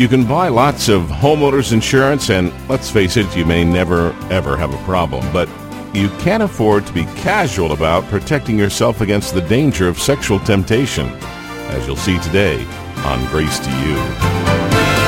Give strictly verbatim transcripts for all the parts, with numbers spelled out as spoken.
You can buy lots of homeowners insurance, and let's face it, you may never, ever have a problem. But you can't afford to be casual about protecting yourself against the danger of sexual temptation, as you'll see today on Grace to You.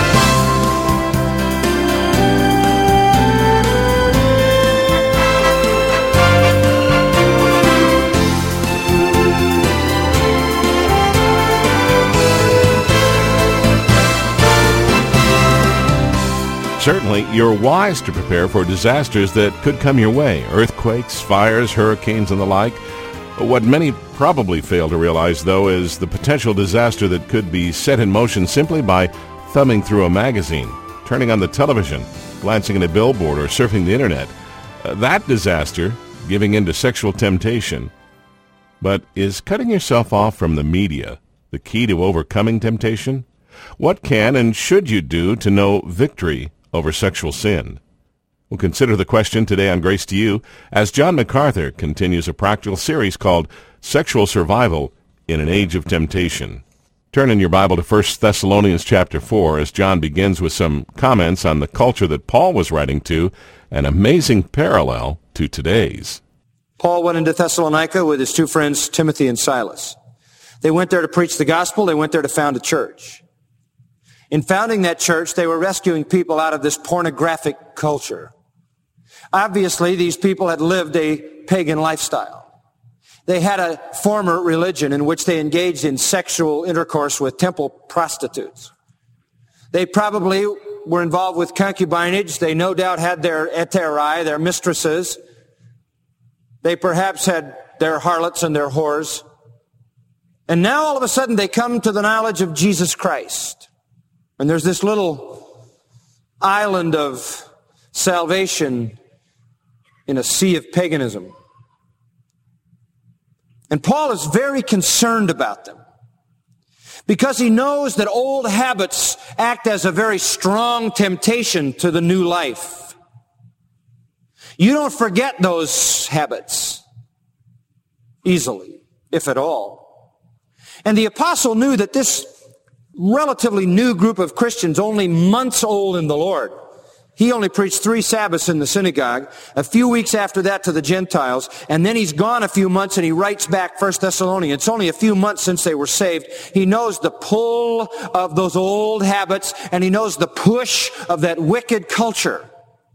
Certainly, you're wise to prepare for disasters that could come your way, earthquakes, fires, hurricanes, and the like. What many probably fail to realize, though, is the potential disaster that could be set in motion simply by thumbing through a magazine, turning on the television, glancing at a billboard, or surfing the internet. Uh, that disaster, giving in to sexual temptation. But is cutting yourself off from the media the key to overcoming temptation? What can and should you do to know victory over sexual sin? We'll consider the question today on Grace to You as John MacArthur continues a practical series called Sexual Survival in an Age of Temptation. Turn in your Bible to First Thessalonians chapter four as John begins with some comments on the culture that Paul was writing to, an amazing parallel to today's. Paul went into Thessalonica with his two friends Timothy and Silas. They went there to preach the gospel. They went there to found a church. In founding that church, they were rescuing people out of this pornographic culture. Obviously, these people had lived a pagan lifestyle. They had a former religion in which they engaged in sexual intercourse with temple prostitutes. They probably were involved with concubinage. They no doubt had their hetairai, their mistresses. They perhaps had their harlots and their whores. And now all of a sudden they come to the knowledge of Jesus Christ. And there's this little island of salvation in a sea of paganism. And Paul is very concerned about them because he knows that old habits act as a very strong temptation to the new life. You don't forget those habits easily, if at all. And the apostle knew that this relatively new group of Christians, only months old in the Lord. He only preached three Sabbaths in the synagogue, a few weeks after that to the Gentiles, and then he's gone a few months and he writes back First Thessalonians. It's only a few months since they were saved. He knows the pull of those old habits, and he knows the push of that wicked culture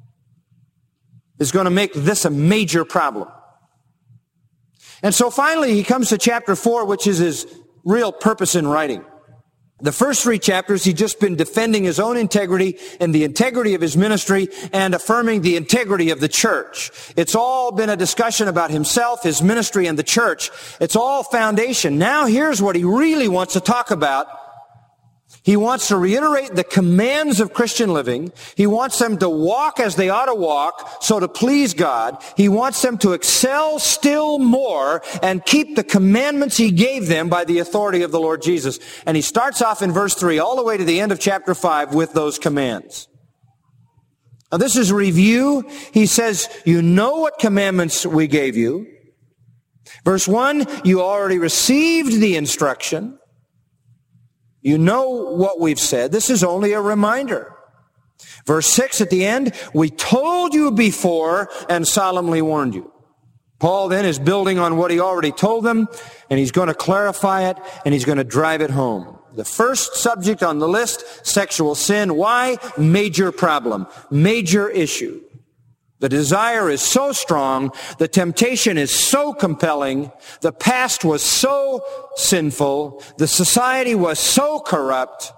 is going to make this a major problem. And so finally he comes to chapter four, which is his real purpose in writing. The first three chapters, he's just been defending his own integrity and the integrity of his ministry and affirming the integrity of the church. It's all been a discussion about himself, his ministry, and the church. It's all foundation. Now here's what he really wants to talk about. He wants to reiterate the commands of Christian living. He wants them to walk as they ought to walk, so to please God. He wants them to excel still more and keep the commandments he gave them by the authority of the Lord Jesus. And he starts off in verse three all the way to the end of chapter five with those commands. Now this is review. He says, you know what commandments we gave you. Verse one, you already received the instruction. You know what we've said. This is only a reminder. Verse six at the end, we told you before and solemnly warned you. Paul then is building on what he already told them, and he's going to clarify it, and he's going to drive it home. The first subject on the list, sexual sin. Why? Major problem. Major issue. The desire is so strong, the temptation is so compelling, the past was so sinful, the society was so corrupt.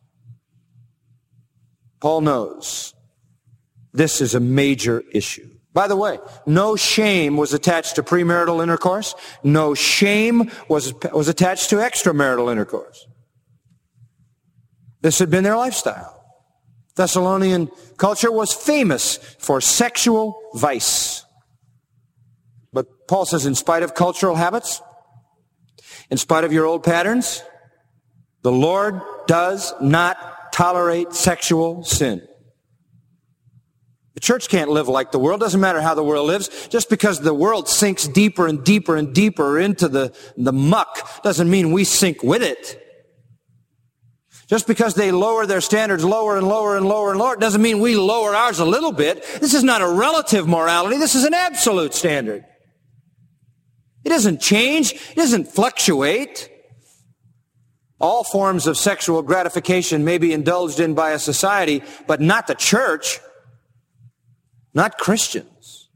Paul knows this is a major issue. By the way, no shame was attached to premarital intercourse. No shame was, was attached to extramarital intercourse. This had been their lifestyle. Thessalonian culture was famous for sexual vice. But Paul says, in spite of cultural habits, in spite of your old patterns, the Lord does not tolerate sexual sin. The church can't live like the world. Doesn't matter how the world lives. Just because the world sinks deeper and deeper and deeper into the, the muck doesn't mean we sink with it. Just because they lower their standards lower and lower and lower and lower, it doesn't mean we lower ours a little bit. This is not a relative morality. This is an absolute standard. It doesn't change. It doesn't fluctuate. All forms of sexual gratification may be indulged in by a society, but not the church, not Christians.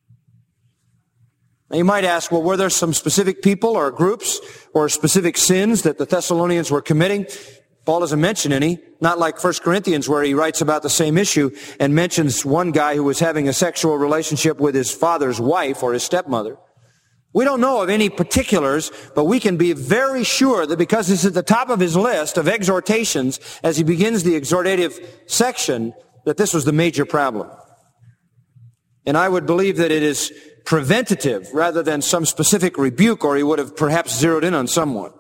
Now you might ask, well, were there some specific people or groups or specific sins that the Thessalonians were committing? Paul doesn't mention any, not like First Corinthians where he writes about the same issue and mentions one guy who was having a sexual relationship with his father's wife or his stepmother. We don't know of any particulars, but we can be very sure that because this is at the top of his list of exhortations as he begins the exhortative section, that this was the major problem. And I would believe that it is preventative rather than some specific rebuke, or he would have perhaps zeroed in on someone.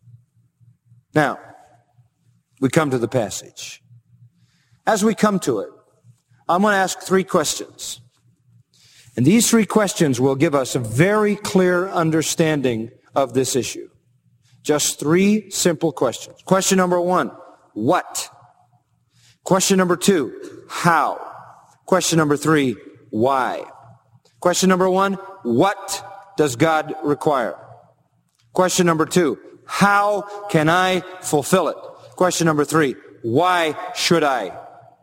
Now, we come to the passage. As we come to it, I'm going to ask three questions. And these three questions will give us a very clear understanding of this issue. Just three simple questions. Question number one, what? Question number two, how? Question number three, why? Question number one, what does God require? Question number two, how can I fulfill it? Question number three, why should I?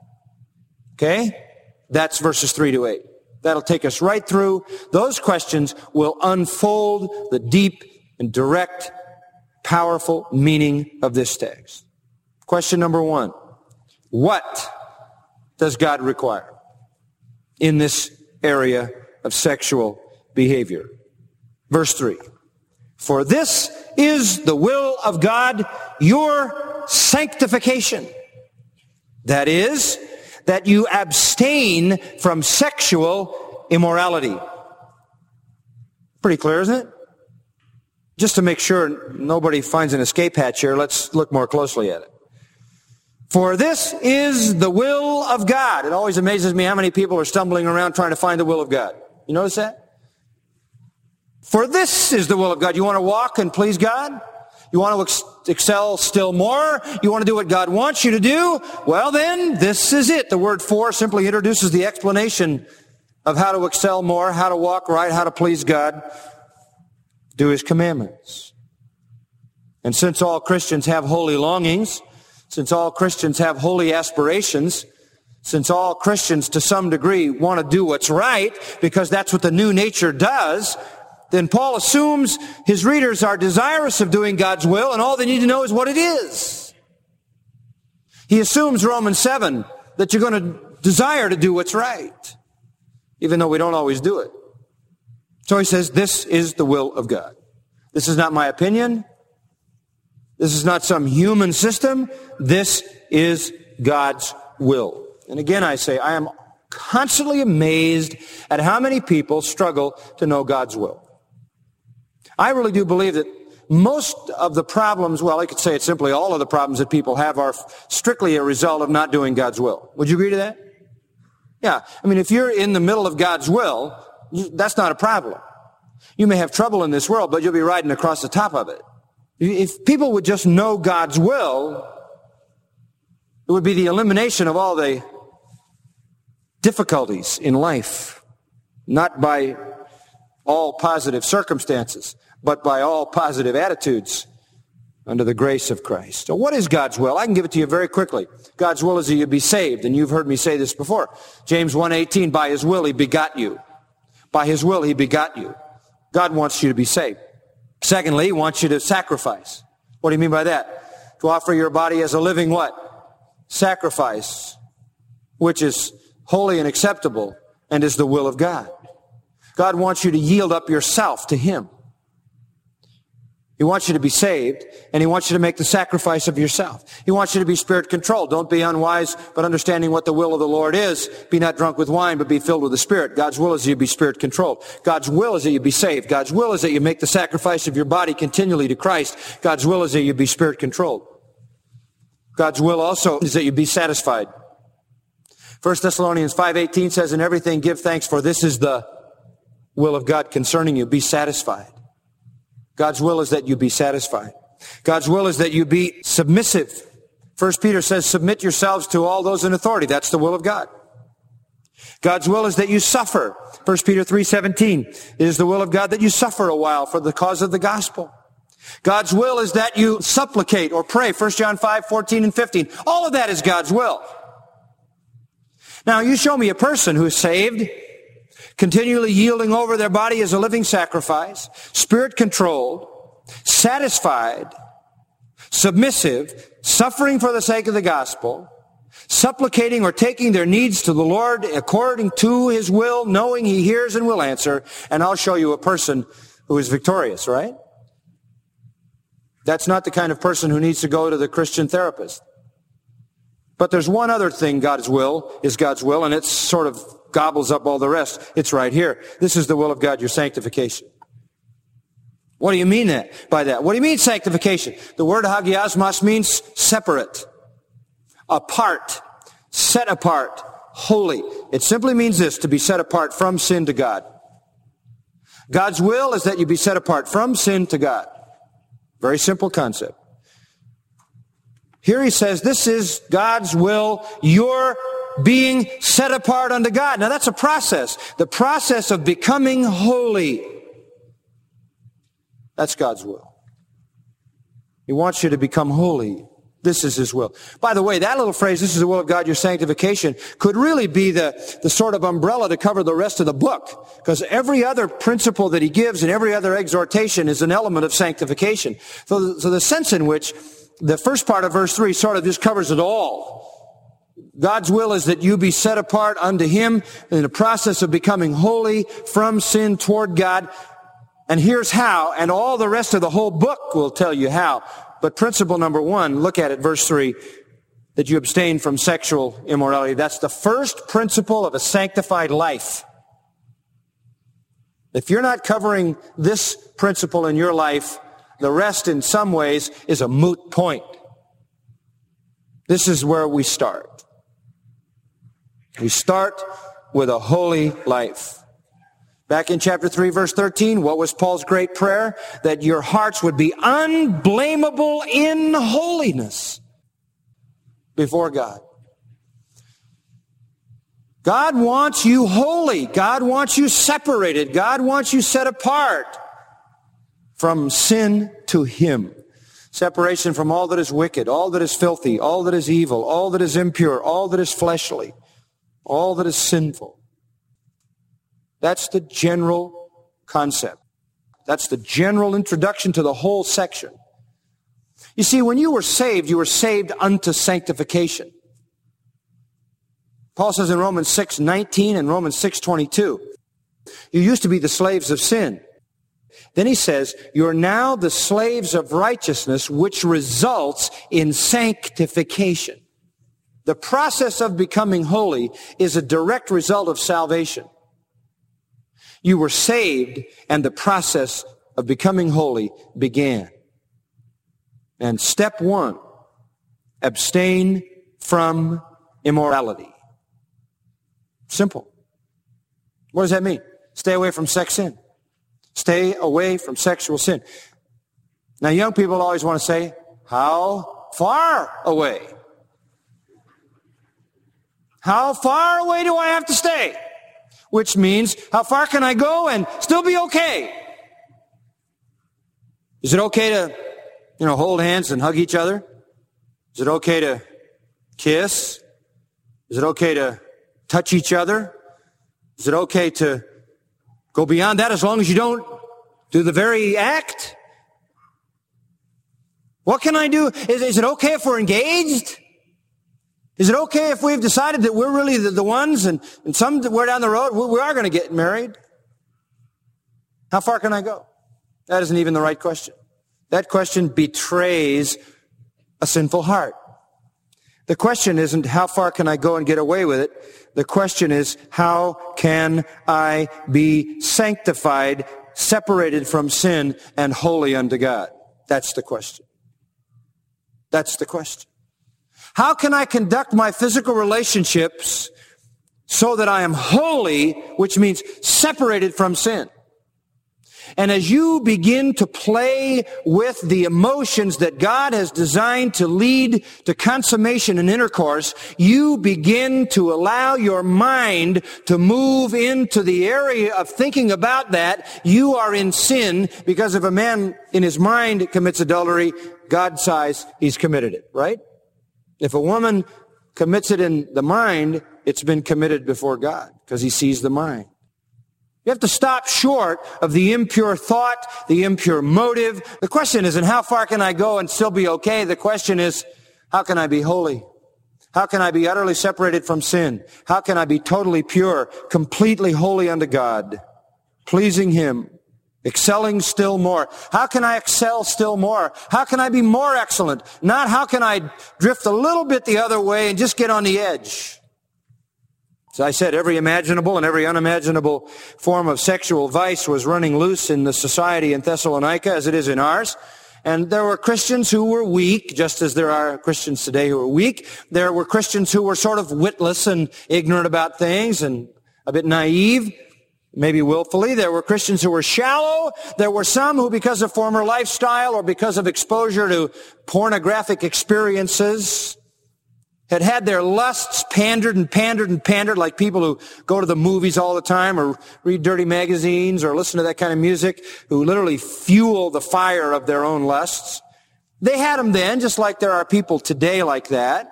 Okay? That's verses three to eight. That'll take us right through. Those questions will unfold the deep and direct, powerful meaning of this text. Question number one, what does God require in this area of sexual behavior? Verse three, for this is the will of God, your sanctification. That is, that you abstain from sexual immorality. Pretty clear, isn't it? Just to make sure nobody finds an escape hatch here, let's look more closely at it. For this is the will of God. It always amazes me how many people are stumbling around trying to find the will of God. You notice that? For this is the will of God. You want to walk and please God? You want to ex- excel still more? You want to do what God wants you to do? Well then, this is it. The word for simply introduces the explanation of how to excel more, how to walk right, how to please God, do His commandments. And since all Christians have holy longings, since all Christians have holy aspirations, since all Christians to some degree want to do what's right, because that's what the new nature does, then Paul assumes his readers are desirous of doing God's will, and all they need to know is what it is. He assumes, Romans seven, that you're going to desire to do what's right, even though we don't always do it. So he says, this is the will of God. This is not my opinion. This is not some human system. This is God's will. And again, I say, I am constantly amazed at how many people struggle to know God's will. I really do believe that most of the problems, well, I could say it simply, all of the problems that people have are strictly a result of not doing God's will. Would you agree to that? Yeah. I mean, if you're in the middle of God's will, you, that's not a problem. You may have trouble in this world, but you'll be riding across the top of it. If people would just know God's will, it would be the elimination of all the difficulties in life, not by all positive circumstances, but by all positive attitudes under the grace of Christ. So what is God's will? I can give it to you very quickly. God's will is that you be saved, and you've heard me say this before. James one eighteen, by His will He begot you. By His will He begot you. God wants you to be saved. Secondly, He wants you to sacrifice. What do you mean by that? To offer your body as a living what? Sacrifice, which is holy and acceptable and is the will of God. God wants you to yield up yourself to Him. He wants you to be saved, and He wants you to make the sacrifice of yourself. He wants you to be Spirit-controlled. Don't be unwise, but understanding what the will of the Lord is. Be not drunk with wine, but be filled with the Spirit. God's will is that you be Spirit-controlled. God's will is that you be saved. God's will is that you make the sacrifice of your body continually to Christ. God's will is that you be Spirit-controlled. God's will also is that you be satisfied. First Thessalonians five eighteen says, in everything give thanks, for this is the will of God concerning you. Be satisfied. God's will is that you be satisfied. God's will is that you be submissive First Peter says, submit yourselves to all those in authority. That's the will of God. God's will is that you suffer. First Peter three seventeen, it is the will of God that you suffer a while for the cause of the gospel. God's will is that you supplicate or pray. First John five fourteen and fifteen. All of that is God's will. Now, you show me a person who is saved, continually yielding over their body as a living sacrifice, spirit-controlled, satisfied, submissive, suffering for the sake of the gospel, supplicating or taking their needs to the Lord according to His will, knowing He hears and will answer, and I'll show you a person who is victorious, right? That's not the kind of person who needs to go to the Christian therapist. But there's one other thing God's will is God's will, and it sort of gobbles up all the rest. It's right here. This is the will of God, your sanctification. What do you mean that, by that? What do you mean sanctification? The word hagiasmos means separate, apart, set apart, holy. It simply means this, to be set apart from sin to God. God's will is that you be set apart from sin to God. Very simple concept. Here he says, this is God's will. You're being set apart unto God. Now that's a process. The process of becoming holy. That's God's will. He wants you to become holy. This is His will. By the way, that little phrase, this is the will of God, your sanctification, could really be the, the sort of umbrella to cover the rest of the book. Because every other principle that he gives and every other exhortation is an element of sanctification. So, so the sense in which the first part of verse three sort of just covers it all. God's will is that you be set apart unto Him in the process of becoming holy from sin toward God. And here's how, and all the rest of the whole book will tell you how. But principle number one, look at it, verse three, that you abstain from sexual immorality. That's the first principle of a sanctified life. If you're not covering this principle in your life, the rest in some ways is a moot point. This is where we start. We start with a holy life. Back in chapter three, verse thirteen, what was Paul's great prayer? That your hearts would be unblameable in holiness before God. God wants you holy. God wants you separated. God wants you set apart from sin to Him. Separation from all that is wicked, all that is filthy, all that is evil, all that is impure, all that is fleshly, all that is sinful. That's the general concept. That's the general introduction to the whole section. You see, when you were saved, you were saved unto sanctification. Paul says in Romans six nineteen and Romans six twenty-two, you used to be the slaves of sin. Then he says, you're now the slaves of righteousness, which results in sanctification. The process of becoming holy is a direct result of salvation. You were saved, and the process of becoming holy began. And step one, abstain from immorality. Simple. What does that mean? Stay away from sex sin. Stay away from sexual sin. Now, young people always want to say, how far away? How far away do I have to stay? Which means, how far can I go and still be okay? Is it okay to, you know, hold hands and hug each other? Is it okay to kiss? Is it okay to touch each other? Is it okay to go beyond that as long as you don't do the very act? What can I do? Is, is it okay if we're engaged? Is it okay if we've decided that we're really the, the ones and, and somewhere down the road we, we are going to get married? How far can I go? That isn't even the right question. That question betrays a sinful heart. The question isn't how far can I go and get away with it? The question is how can I be sanctified, separated from sin, and holy unto God? That's the question. That's the question. How can I conduct my physical relationships so that I am holy, which means separated from sin? And as you begin to play with the emotions that God has designed to lead to consummation and intercourse, you begin to allow your mind to move into the area of thinking about that. You are in sin, because if a man in his mind commits adultery, God says he's committed it, right? If a woman commits it in the mind, it's been committed before God, because he sees the mind. You have to stop short of the impure thought, the impure motive. The question isn't how far can I go and still be okay? The question is, how can I be holy? How can I be utterly separated from sin? How can I be totally pure, completely holy unto God, pleasing him, excelling still more? How can I excel still more? How can I be more excellent? Not how can I drift a little bit the other way and just get on the edge? As I said, every imaginable and every unimaginable form of sexual vice was running loose in the society in Thessalonica, as it is in ours. And there were Christians who were weak, just as there are Christians today who are weak. There were Christians who were sort of witless and ignorant about things and a bit naive, maybe willfully. There were Christians who were shallow. There were some who, because of former lifestyle or because of exposure to pornographic experiences, had had their lusts pandered and pandered and pandered, like people who go to the movies all the time or read dirty magazines or listen to that kind of music, who literally fuel the fire of their own lusts. They had them then, just like there are people today like that.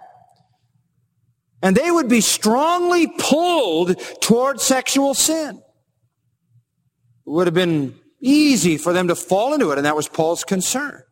And they would be strongly pulled toward sexual sin. It would have been easy for them to fall into it, and that was Paul's concern.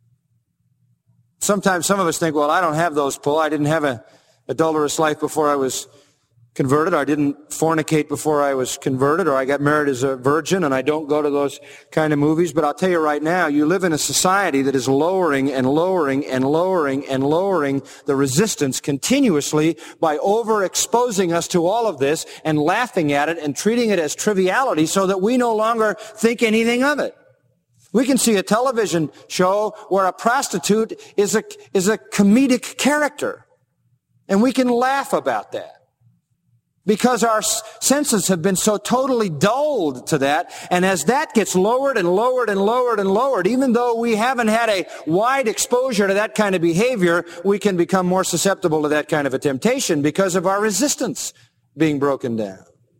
Sometimes some of us think, well, I don't have those pull. I didn't have an adulterous life before I was converted. Or I didn't fornicate before I was converted. Or I got married as a virgin, and I don't go to those kind of movies. But I'll tell you right now, you live in a society that is lowering and lowering and lowering and lowering the resistance continuously by overexposing us to all of this and laughing at it and treating it as triviality so that we no longer think anything of it. We can see a television show where a prostitute is a, is a comedic character. And we can laugh about that. Because our senses have been so totally dulled to that. And as that gets lowered and lowered and lowered and lowered, even though we haven't had a wide exposure to that kind of behavior, we can become more susceptible to that kind of a temptation because of our resistance being broken down.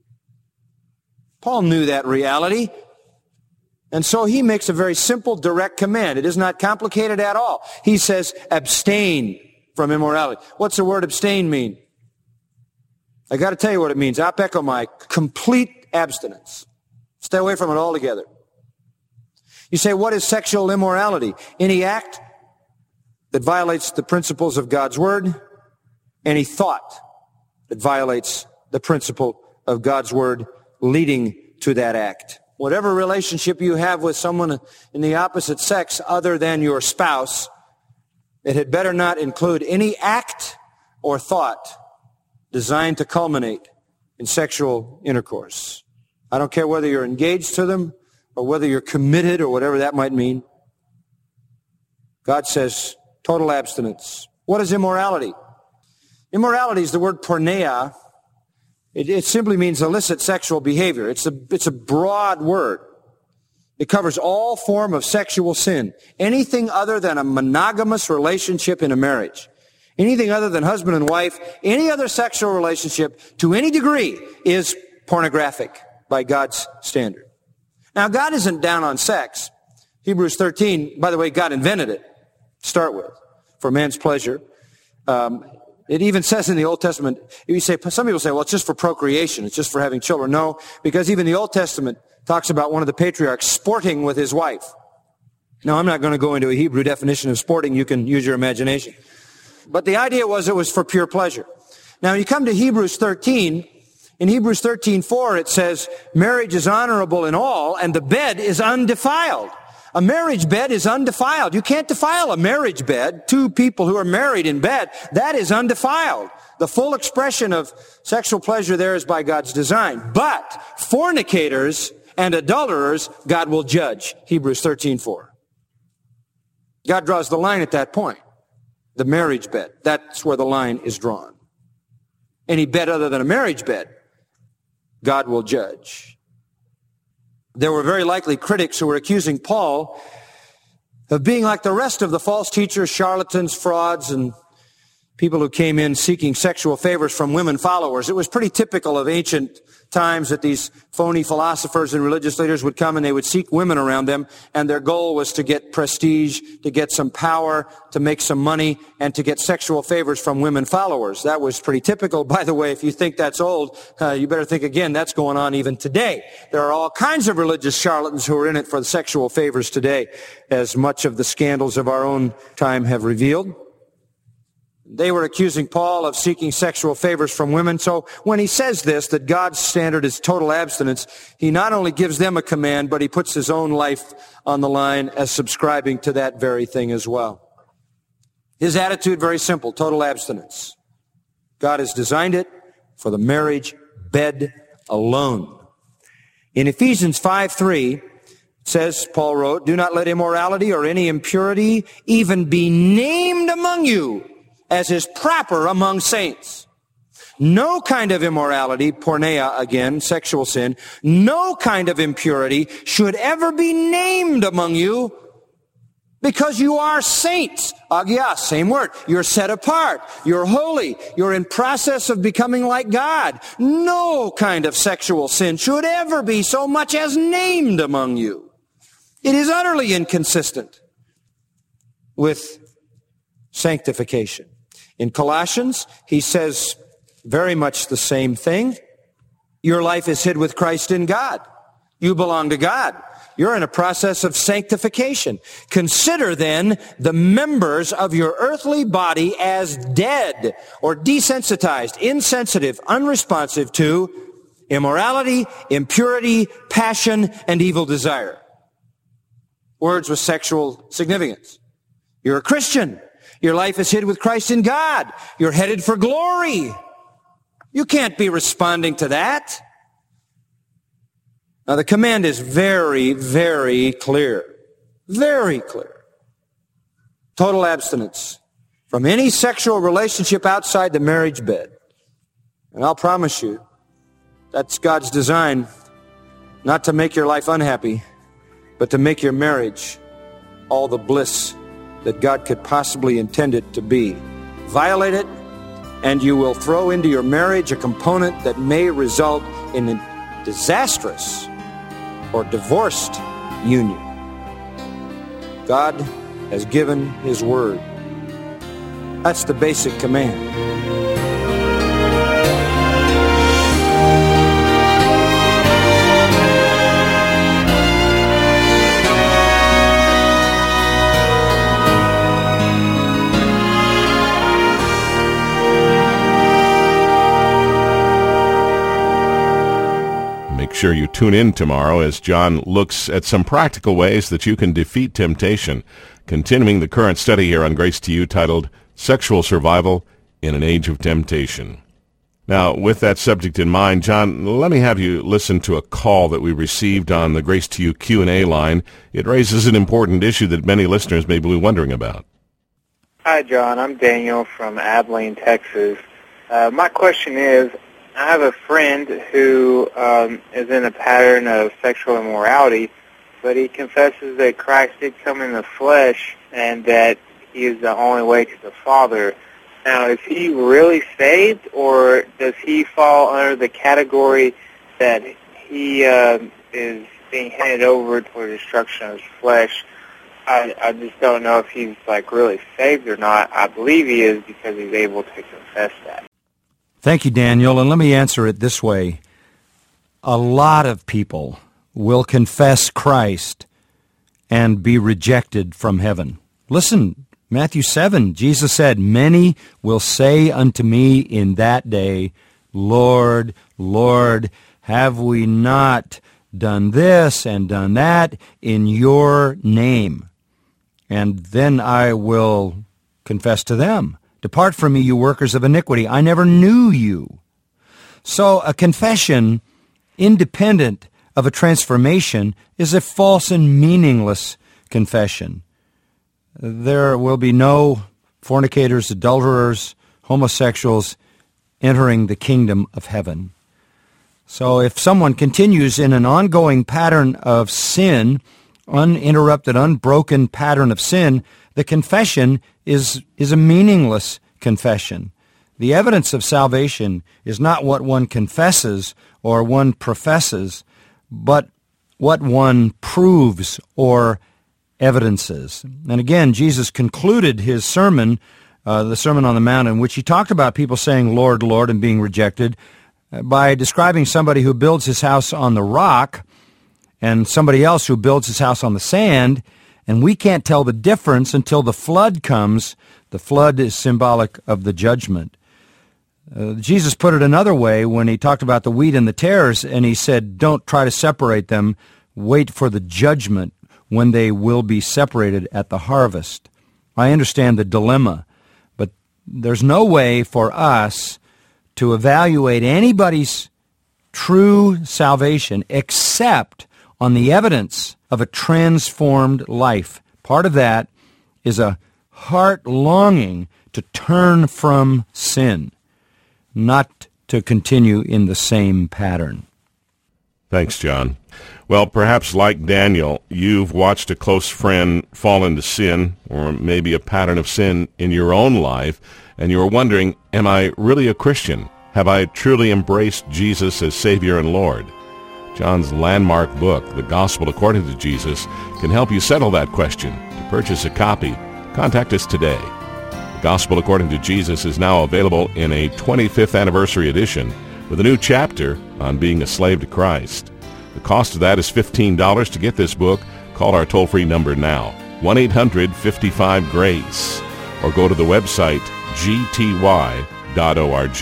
Paul knew that reality. And so he makes a very simple, direct command. It is not complicated at all. He says, abstain from immorality. What's the word abstain mean? I got to tell you what it means. Apekomai, complete abstinence. Stay away from it altogether. You say, what is sexual immorality? Any act that violates the principles of God's word, any thought that violates the principle of God's word leading to that act. Whatever relationship you have with someone in the opposite sex other than your spouse, it had better not include any act or thought designed to culminate in sexual intercourse. I don't care whether you're engaged to them or whether you're committed or whatever that might mean. God says total abstinence. What is immorality? Immorality is the word porneia. It, it simply means illicit sexual behavior. It's a, it's a broad word. It covers all form of sexual sin. Anything other than a monogamous relationship in a marriage. Anything other than husband and wife, any other sexual relationship to any degree is pornographic by God's standard. Now, God isn't down on sex. Hebrews thirteen, by the way, God invented it, to start with, for man's pleasure. Um, It even says in the Old Testament, you say, some people say, well, it's just for procreation. It's just for having children. No, because even the Old Testament talks about one of the patriarchs sporting with his wife. Now, I'm not going to go into a Hebrew definition of sporting. You can use your imagination. But the idea was it was for pure pleasure. Now, you come to Hebrews thirteen. In Hebrews thirteen four, it says, marriage is honorable in all, and the bed is undefiled. A marriage bed is undefiled. You can't defile a marriage bed. Two people who are married in bed, that is undefiled. The full expression of sexual pleasure there is by God's design. But fornicators and adulterers, God will judge. Hebrews thirteen four. God draws the line at that point. The marriage bed. That's where the line is drawn. Any bed other than a marriage bed, God will judge. there were very likely critics who were accusing Paul of being like the rest of the false teachers, charlatans, frauds, and people who came in seeking sexual favors from women followers. It was pretty typical of ancient times that these phony philosophers and religious leaders would come and they would seek women around them, and their goal was to get prestige, to get some power, to make some money, and to get sexual favors from women followers. That was pretty typical. By the way, if you think that's old, uh, you better think again. That's going on even today. There are all kinds of religious charlatans who are in it for the sexual favors today, as much of the scandals of our own time have revealed. They were accusing Paul of seeking sexual favors from women. So when he says this, that God's standard is total abstinence, he not only gives them a command, but he puts his own life on the line as subscribing to that very thing as well. His attitude, very simple, total abstinence. God has designed it for the marriage bed alone. In Ephesians five three, it says, Paul wrote, "Do not let immorality or any impurity even be named among you, as is proper among saints. No kind of immorality," porneia again, sexual sin, "no kind of impurity should ever be named among you, because you are saints." Agios, same word. You're set apart. You're holy. You're in process of becoming like God. No kind of sexual sin should ever be so much as named among you. It is utterly inconsistent with sanctification. In Colossians, he says very much the same thing. Your life is hid with Christ in God. You belong to God. You're in a process of sanctification. Consider then the members of your earthly body as dead or desensitized, insensitive, unresponsive to immorality, impurity, passion, and evil desire. Words with sexual significance. You're a Christian. Your life is hid with Christ in God. You're headed for glory. You can't be responding to that. Now, the command is very, very clear. Very clear. Total abstinence from any sexual relationship outside the marriage bed. And I'll promise you, that's God's design, not to make your life unhappy, but to make your marriage all the bliss that God could possibly intend it to be. Violate it, and you will throw into your marriage a component that may result in a disastrous or divorced union. God has given his word. That's the basic command. Make sure you tune in tomorrow as John looks at some practical ways that you can defeat temptation, continuing the current study here on Grace to You titled Sexual Survival in an Age of Temptation. Now, with that subject in mind, John, let me have you listen to a call that we received on the Grace to You Q and A line. It raises an important issue that many listeners may be wondering about. Hi, John. I'm Daniel from Abilene, Texas. Uh, my question is, I have a friend who um, is in a pattern of sexual immorality, but he confesses that Christ did come in the flesh and that he is the only way to the Father. Now, is he really saved, or does he fall under the category that he uh, is being handed over toward destruction of his flesh? I, I just don't know if he's like really saved or not. I believe he is because he's able to confess that. Thank you, Daniel, and let me answer it this way. A lot of people will confess Christ and be rejected from heaven. Listen, Matthew seven, Jesus said, "Many will say unto me in that day, Lord, Lord, have we not done this and done that in your name? And then I will confess to them, Depart from me, you workers of iniquity. I never knew you." So a confession, independent of a transformation, is a false and meaningless confession. There will be no fornicators, adulterers, homosexuals entering the kingdom of heaven. So if someone continues in an ongoing pattern of sin, uninterrupted, unbroken pattern of sin, the confession is, is a meaningless confession. The evidence of salvation is not what one confesses or one professes, but what one proves or evidences. And again, Jesus concluded his sermon, uh, the Sermon on the Mount, in which he talked about people saying, Lord, Lord, and being rejected, uh, by describing somebody who builds his house on the rock and somebody else who builds his house on the sand, and we can't tell the difference until the flood comes. The flood is symbolic of the judgment. Uh, Jesus put it another way when he talked about the wheat and the tares, and he said, don't try to separate them. Wait for the judgment when they will be separated at the harvest. I understand the dilemma, but there's no way for us to evaluate anybody's true salvation except on the evidence of a transformed life. Part of that is a heart longing to turn from sin, not to continue in the same pattern. Thanks, John. Well, perhaps like Daniel, you've watched a close friend fall into sin, or maybe a pattern of sin in your own life, and you're wondering, am I really a Christian? Have I truly embraced Jesus as Savior and Lord? John's landmark book, The Gospel According to Jesus, can help you settle that question. To purchase a copy, contact us today. The Gospel According to Jesus is now available in a twenty-fifth anniversary edition with a new chapter on being a slave to Christ. The cost of that is fifteen dollars. To get this book, call our toll-free number now, one eight hundred fifty-five GRACE, or go to the website g t y dot org.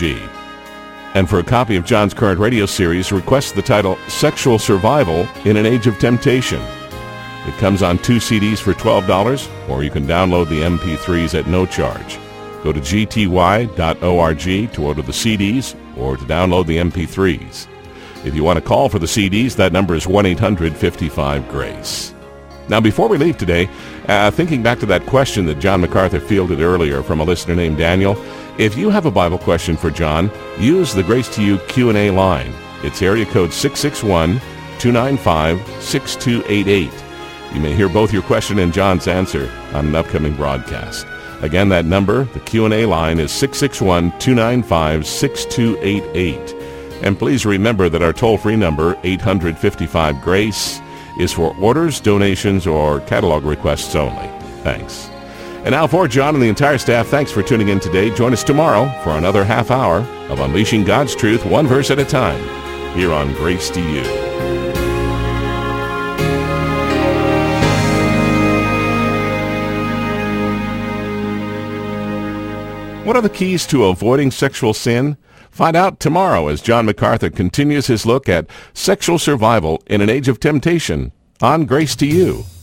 And for a copy of John's current radio series, request the title Sexual Survival in an Age of Temptation. It comes on two C Ds for twelve dollars, or you can download the M P threes at no charge. Go to g t y dot org to order the C Ds or to download the M P threes. If you want to call for the C Ds, that number is one eight hundred fifty-five GRACE. Now, before we leave today, uh, thinking back to that question that John MacArthur fielded earlier from a listener named Daniel, if you have a Bible question for John, use the Grace to You Q and A line. It's area code six six one, two nine five, six two eight eight. You may hear both your question and John's answer on an upcoming broadcast. Again, that number, the Q and A line, is six six one, two nine five, six two eight eight. And please remember that our toll-free number, eight hundred fifty-five GRACE, is for orders, donations, or catalog requests only. Thanks. And now for John and the entire staff, thanks for tuning in today. Join us tomorrow for another half hour of Unleashing God's Truth, one verse at a time, here on Grace to You. What are the keys to avoiding sexual sin? Find out tomorrow as John MacArthur continues his look at sexual survival in an age of temptation on Grace to You.